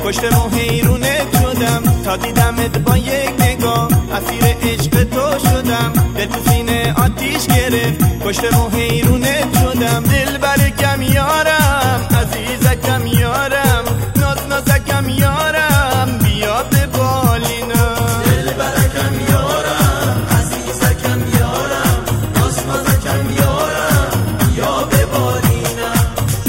پشت ماه حیرونت شدم تا دیدمت با یک نگاه اسیر عشق تو شدم دل تو سینه آتیش گرفت پشت ماه حیرونت شدم دلبرکم یارم عزیزکم یارم ناز نازکم یارم بیا به بالینم دلبرکم یارم عزیزکم یارم ناز نازکم یارم بیا به بالینم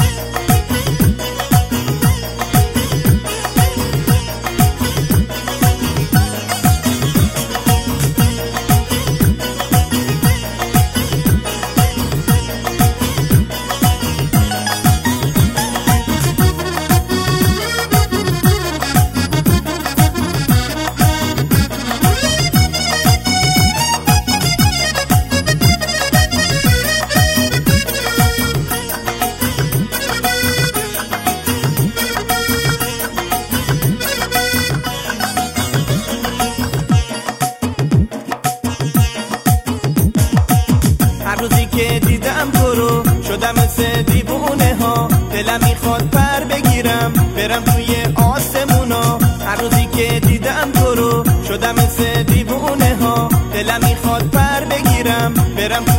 هر روزی که دیدم تو رو شدم مثل دیوونه ها دلم میخواد پر بگیرم برم توی آسمونا هر روزی که دیدم تو رو شدم مثل دیوونه ها دلم میخواد پر بگیرم برم